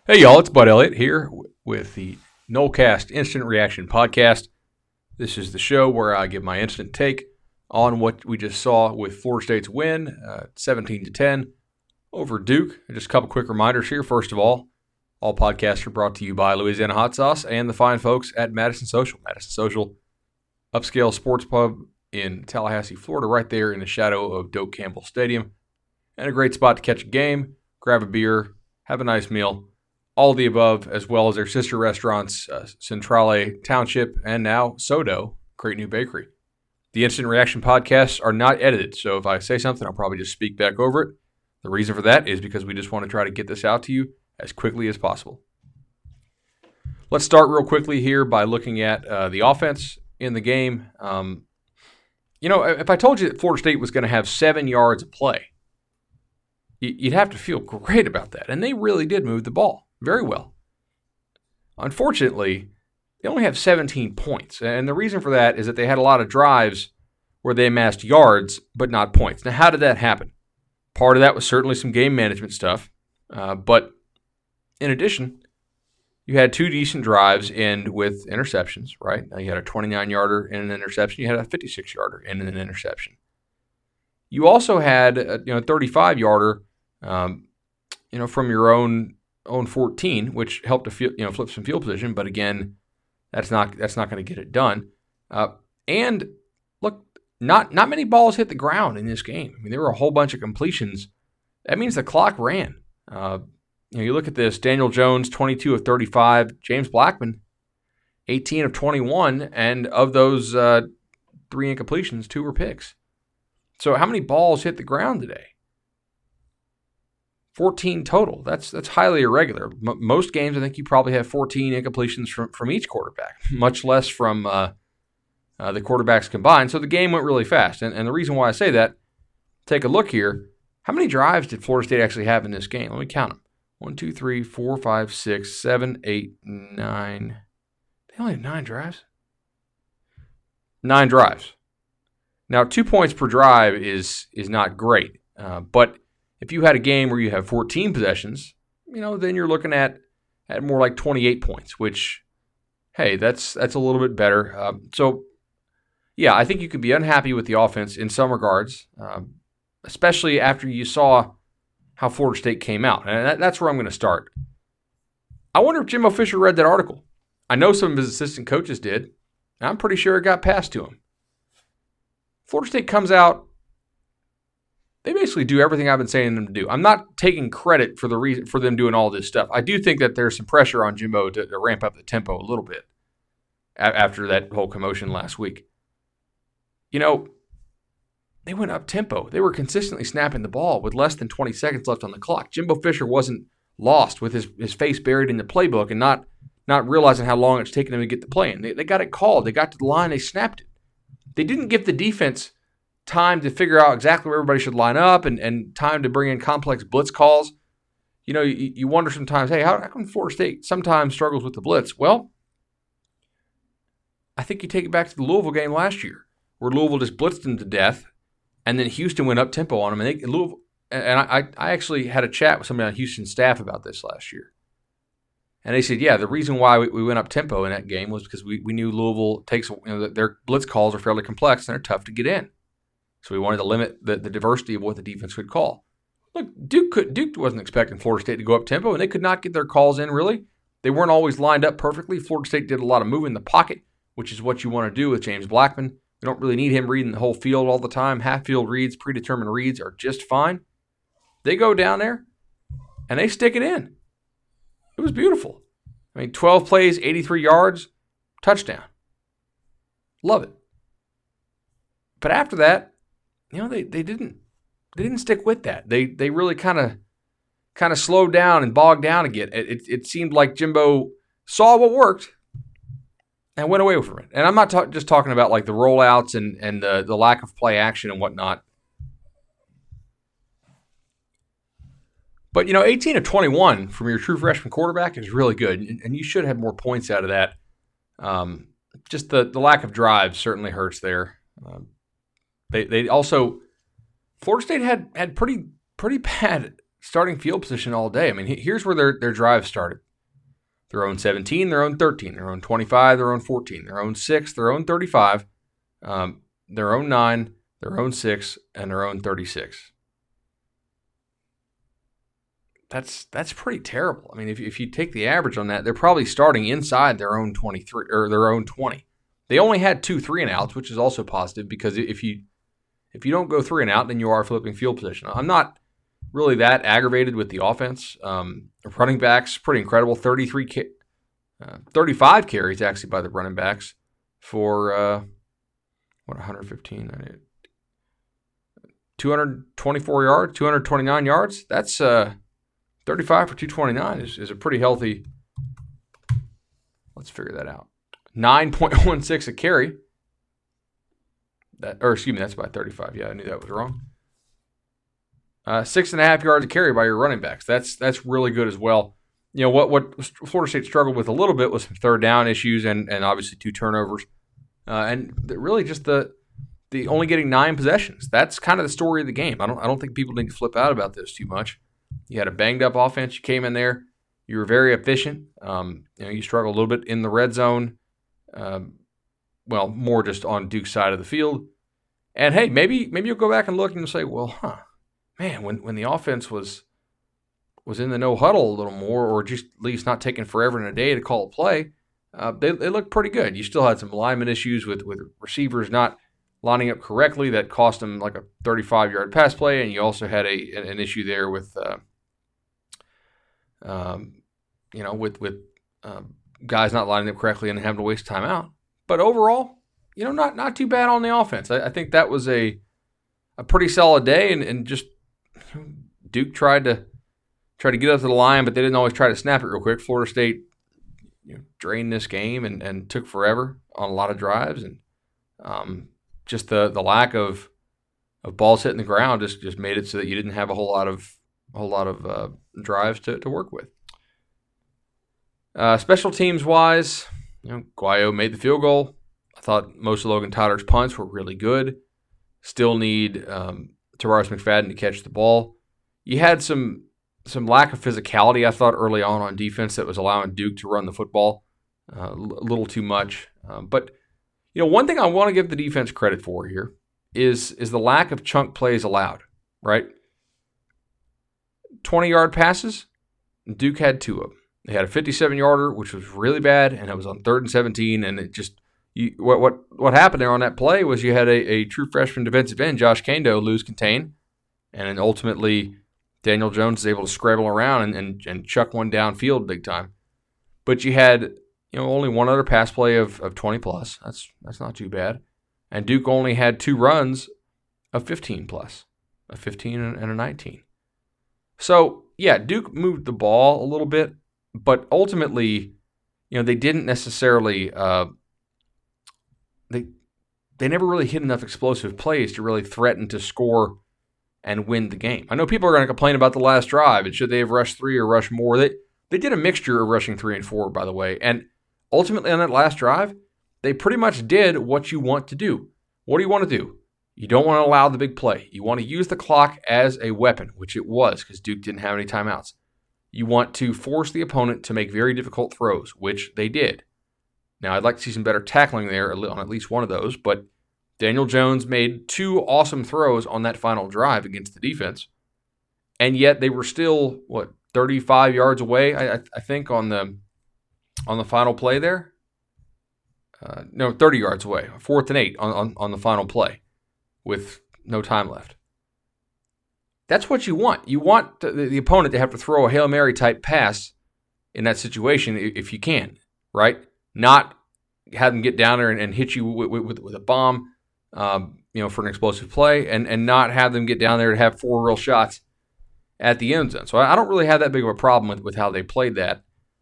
Hey y'all, it's Bud Elliott here with the Nolecast Instant Reaction Podcast. This is the show where I give my instant take on what we just saw with Florida State's win, 17-10 over Duke. Just a couple quick reminders here. First of all podcasts are brought to you by Louisiana Hot Sauce and the fine folks at Madison Social. Madison Social, upscale sports pub in Tallahassee, Florida, right there in the shadow of Doak Campbell Stadium. And a great spot to catch a game, grab a beer, have a nice meal. All of the above, as well as their sister restaurants, Centrale Township, and now Sodo, Great New Bakery. The Instant Reaction podcasts are not edited, so if I say something, I'll probably just speak back over it. The reason for that is because we just want to try to get this out to you as quickly as possible. Let's start real quickly here by looking at the offense in the game. If I told you that Florida State was going to have 7 yards of play, you'd have to feel great about that, and they really did move the ball very well. Unfortunately, they only have 17 points, and the reason for that is that they had a lot of drives where they amassed yards but not points. Now, how did that happen? Part of that was certainly some game management stuff, but in addition, you had 2 decent drives end with interceptions, right? Now, you had a 29-yarder and an interception. You had a 56-yarder and an interception. You also had a 35-yarder, from your own 14, which helped to flip some field position, but again, that's not going to get it done. And look, not many balls hit the ground in this game. I mean, there were a whole bunch of completions. That means the clock ran. You look at this: Daniel Jones, 22 of 35; James Blackman, 18 of 21, and of those 3 incompletions, 2 were picks. So, how many balls hit the ground today? 14 total. That's highly irregular. Most games, I think you probably have 14 incompletions from each quarterback, much less from the quarterbacks combined. So the game went really fast. And the reason why I say that, take a look here. How many drives did Florida State actually have in this game? Let me count them. 1, 2, 3, 4, 5, 6, 7, 8, 9. They only have 9 drives? 9 drives. Now, 2 points per drive is not great, but if you had a game where you have 14 possessions, then you're looking at more like 28 points, which, hey, that's a little bit better. I think you could be unhappy with the offense in some regards, especially after you saw how Florida State came out. And that's where I'm going to start. I wonder if Jimbo Fisher read that article. I know some of his assistant coaches did, and I'm pretty sure it got passed to him. Florida State comes out. They basically do everything I've been saying them to do. I'm not taking credit for the reason for them doing all this stuff. I do think that there's some pressure on Jimbo to ramp up the tempo a little bit after that whole commotion last week. They went up tempo. They were consistently snapping the ball with less than 20 seconds left on the clock. Jimbo Fisher wasn't lost with his face buried in the playbook and not realizing how long it's taken him to get the play in. They got it called. They got to the line. They snapped it. They didn't give the defense time to figure out exactly where everybody should line up and time to bring in complex blitz calls. You wonder sometimes, hey, how come Florida State sometimes struggles with the blitz? Well, I think you take it back to the Louisville game last year, where Louisville just blitzed them to death, and then Houston went up tempo on them. I actually had a chat with somebody on Houston's staff about this last year. And they said, yeah, the reason why we went up tempo in that game was because we knew Louisville takes, their blitz calls are fairly complex and they're tough to get in. So we wanted to limit the diversity of what the defense could call. Look, Duke wasn't expecting Florida State to go up tempo, and they could not get their calls in, really. They weren't always lined up perfectly. Florida State did a lot of moving in the pocket, which is what you want to do with James Blackman. We don't really need him reading the whole field all the time. Half-field reads, predetermined reads are just fine. They go down there, and they stick it in. It was beautiful. 12 plays, 83 yards, touchdown. Love it. But after that, they didn't stick with that. They really kind of slowed down and bogged down again. It seemed like Jimbo saw what worked and went away from it. And I'm not just talking about like the rollouts and the lack of play action and whatnot. But 18 of 21 from your true freshman quarterback is really good, and you should have more points out of that. Just the lack of drive certainly hurts there. They also, Florida State had pretty bad starting field position all day. I mean, here's where their drive started. Their own 17, their own 13, their own 25, their own 14, their own 6, their own 35, their own 9, their own 6, and their own 36. That's pretty terrible. I mean, if you take the average on that, they're probably starting inside their own 23 or their own 20. They only had 2 3-and-outs, which is also positive because if you don't go 3-and-out, then you are flipping field position. I'm not really that aggravated with the offense. Running backs, pretty incredible. 35 carries actually by the running backs for 115, 224 yards, 229 yards. That's 35 for 229 is a pretty healthy. Let's figure that out. 9.16 a carry. That's by 35. Yeah, I knew that was wrong. 6.5 yards a carry by your running backs. That's really good as well. You know what Florida State struggled with a little bit was some third down issues and obviously 2 turnovers, and really just the only getting 9 possessions. That's kind of the story of the game. I don't think people need to flip out about this too much. You had a banged up offense. You came in there. You were very efficient. You struggled a little bit in the red zone. More just on Duke's side of the field. And hey, maybe you'll go back and look and you'll say, well, man, when the offense was in the no huddle a little more, or just at least not taking forever and a day to call a play, they looked pretty good. You still had some alignment issues with receivers not lining up correctly that cost them like a 35-yard pass play, and you also had an issue there with guys not lining up correctly and having to waste time out. But overall, not too bad on the offense. I think that was a pretty solid day, and just Duke tried to get up to the line, but they didn't always try to snap it real quick. Florida State drained this game and took forever on a lot of drives, and just the lack of balls hitting the ground just made it so that you didn't have a whole lot of drives to work with. Special teams wise, Guayo made the field goal. I thought most of Logan Tyler's punts were really good. Still need Tavares McFadden to catch the ball. You had some lack of physicality, I thought, early on defense that was allowing Duke to run the football a little too much. But one thing I want to give the defense credit for here is the lack of chunk plays allowed, right? 20-yard passes, Duke had 2 of them. They had a 57-yarder, which was really bad, and it was on 3rd and 17, and it just what happened there on that play was you had a true freshman defensive end, Josh Kando, lose contain, and then ultimately Daniel Jones is able to scramble around and chuck one downfield big time. But you had only one other pass play of 20+. That's not too bad. And Duke only had 2 runs of 15+, a 15 and a 19. So, yeah, Duke moved the ball a little bit, but ultimately, they didn't necessarily they never really hit enough explosive plays to really threaten to score and win the game. I know people are going to complain about the last drive and should they have rushed 3 or rushed more. They did a mixture of rushing 3 and 4, by the way, and ultimately on that last drive, they pretty much did what you want to do. What do you want to do? You don't want to allow the big play. You want to use the clock as a weapon, which it was because Duke didn't have any timeouts. You want to force the opponent to make very difficult throws, which they did. Now, I'd like to see some better tackling there on at least one of those, but Daniel Jones made 2 awesome throws on that final drive against the defense, and yet they were still, 35 yards away, I think, on the final play there? 30 yards away, 4th and 8 on the final play with no time left. That's what you want. You want the opponent to have to throw a Hail Mary type pass in that situation if you can, right? Not have them get down there and hit you with a bomb, for an explosive play, and not have them get down there to have 4 real shots at the end zone. So I don't really have that big of a problem with how they played that.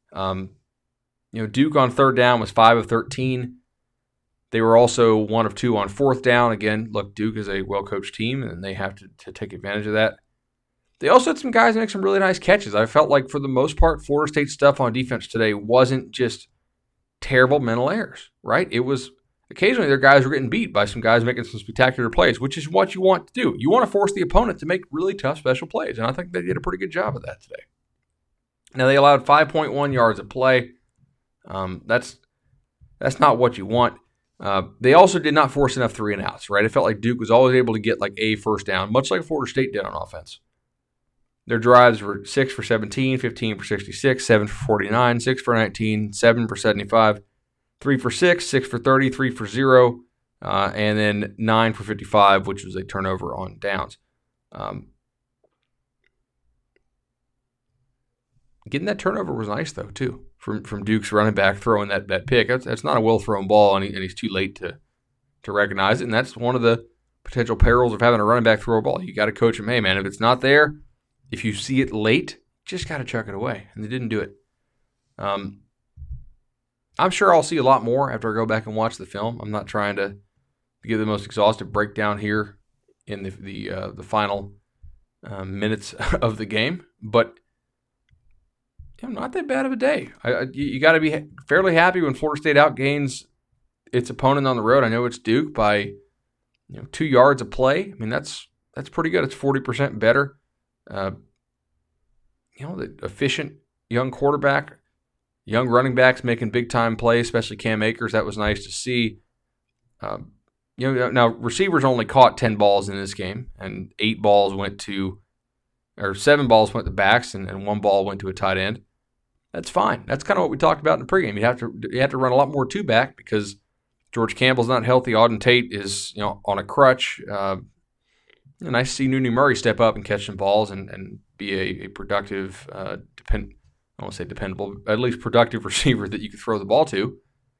Duke on 3rd down was 5 of 13. They were also 1 of 2 on 4th down. Again, look, Duke is a well-coached team, and they have to take advantage of that. They also had some guys make some really nice catches. I felt like, for the most part, Florida State stuff on defense today wasn't just terrible mental errors, right? It was occasionally their guys were getting beat by some guys making some spectacular plays, which is what you want to do. You want to force the opponent to make really tough special plays, and I think they did a pretty good job of that today. Now, they allowed 5.1 yards of play. That's not what you want. They also did not force enough 3-and-outs, right? It felt like Duke was always able to get like a first down, much like Florida State did on offense. Their drives were 6 for 17, 15 for 66, 7 for 49, 6 for 19, 7 for 75, 3 for 6, 6 for 30, 3 for 0, and then 9 for 55, which was a turnover on downs. Getting that turnover was nice, though, too, from Duke's running back throwing that pick. That's not a well-thrown ball, and he's too late to recognize it, and that's one of the potential perils of having a running back throw a ball. You got to coach him, hey, man, if it's not there, if you see it late, just got to chuck it away, and they didn't do it. I'm sure I'll see a lot more after I go back and watch the film. I'm not trying to give the most exhaustive breakdown here in the final minutes of the game, but not that bad of a day. You got to be fairly happy when Florida State outgains its opponent on the road. I know it's Duke by 2 yards of play. I mean, that's pretty good. It's 40% better. The efficient young quarterback, young running backs making big-time plays, especially Cam Akers. That was nice to see. Now receivers only caught 10 balls in this game, and 7 balls went to backs, and 1 ball went to a tight end. That's fine. That's kind of what we talked about in the pregame. You have to run a lot more two-back because George Campbell's not healthy. Auden Tate is on a crutch. Nice to see Nooney Murray step up and catch some balls and be a productive, I don't want to say dependable, but at least productive receiver that you could throw the ball to.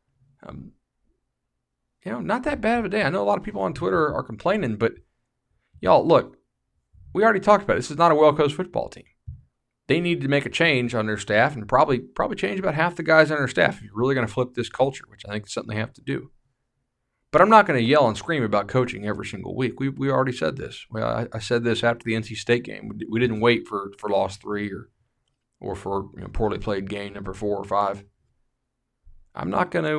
Not that bad of a day. I know a lot of people on Twitter are complaining, but y'all, look, we already talked about it. This is not a well-coached football team. They need to make a change on their staff and probably change about half the guys on their staff if you're really going to flip this culture, which I think is something they have to do. But I'm not going to yell and scream about coaching every single week. We already said this. I said this after the NC State game. We didn't wait for loss 3 or for poorly played game number 4 or 5. I'm not going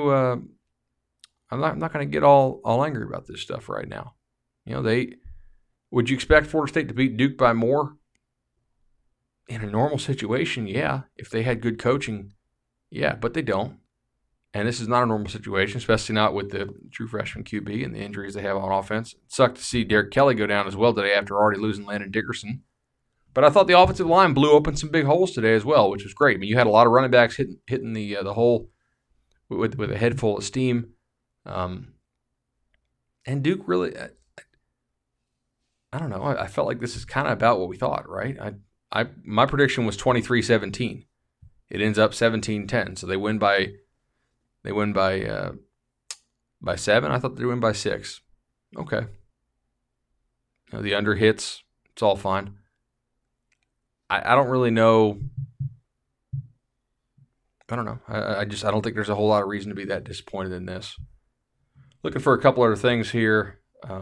to get all angry about this stuff right now. Would you expect Florida State to beat Duke by more? In a normal situation, yeah. If they had good coaching, yeah, but they don't. And this is not a normal situation, especially not with the true freshman QB and the injuries they have on offense. It sucked to see Derek Kelly go down as well today after already losing Landon Dickerson. But I thought the offensive line blew open some big holes today as well, which was great. I mean, you had a lot of running backs hitting the hole with a head full of steam. And Duke really, I don't know. I felt like this is kind of about what we thought, right? My prediction was 23-17. It ends up 17-10. So they win by 7. I thought they'd win by 6. Okay. The under hits. It's all fine. I don't really know. I don't know. I don't think there's a whole lot of reason to be that disappointed in this. Looking for a couple other things here.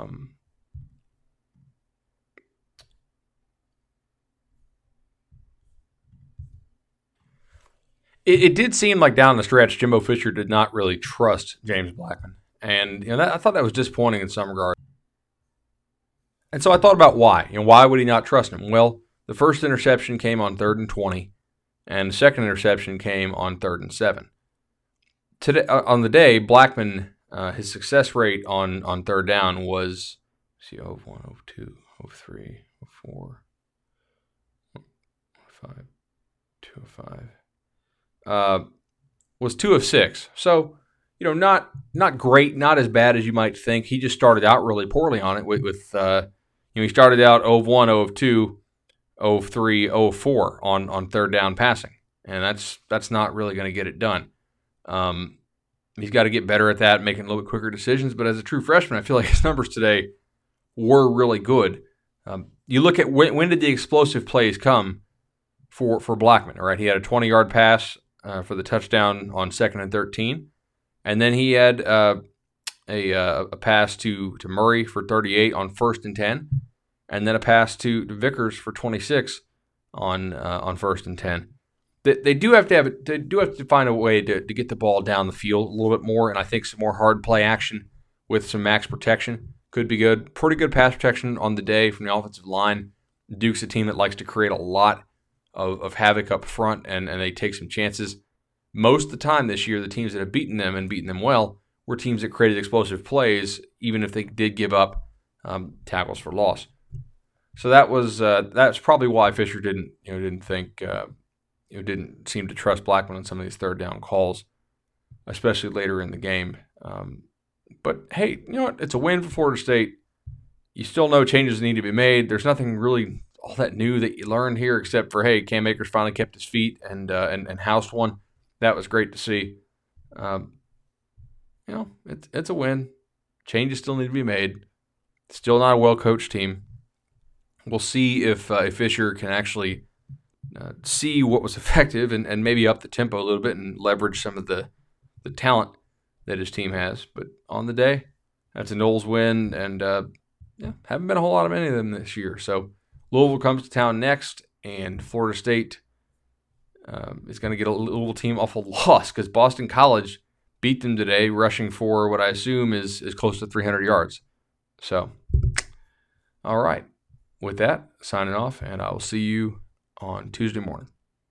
It did seem like down the stretch, Jimbo Fisher did not really trust James Blackman. And I thought that was disappointing in some regard. And so I thought about why. Why would he not trust him? Well, the first interception came on 3rd and 20, and the second interception came on 3rd and 7. Today, on the day, Blackman, his success rate on third down was 0 of 1, 0 of 2, 0 of 3, 0 of 4, 0 of 5, 2 of 5. Was 2 of 6. So, not great, not as bad as you might think. He just started out really poorly on it with he started out 0 of 1, 0 of 2, 0 of 3, 0 of 4 on third down passing. And that's not really going to get it done. He's got to get better at that, making a little bit quicker decisions. But as a true freshman, I feel like his numbers today were really good. You look at when did the explosive plays come for Blackman, all right? He had a 20-yard pass for the touchdown on 2nd and 13. And then he had a pass to Murray for 38 on 1st and 10. And then a pass to Vickers for 26 on 1st and 10. They do have to find a way to get the ball down the field a little bit more, and I think some more hard play action with some max protection could be good. Pretty good pass protection on the day from the offensive line. Duke's a team that likes to create a lot of havoc up front, and they take some chances. Most of the time this year, the teams that have beaten them and beaten them well were teams that created explosive plays, even if they did give up tackles for loss. So that's probably why Fisher didn't seem to trust Blackman on some of these third down calls, especially later in the game. But hey, you know what? It's a win for Florida State. You still know changes need to be made. There's nothing really all that new that you learned here, except for, hey, Cam Akers finally kept his feet and housed one. That was great to see. It's a win. Changes still need to be made. Still not a well-coached team. We'll see if Fisher can actually see what was effective and maybe up the tempo a little bit and leverage some of the talent that his team has. But on the day, that's a Noles win, and haven't been a whole lot of many of them this year. So Louisville comes to town next, and Florida State is going to get a Louisville team off a loss because Boston College beat them today, rushing for what I assume is close to 300 yards. So, all right. With that, signing off, and I will see you on Tuesday morning.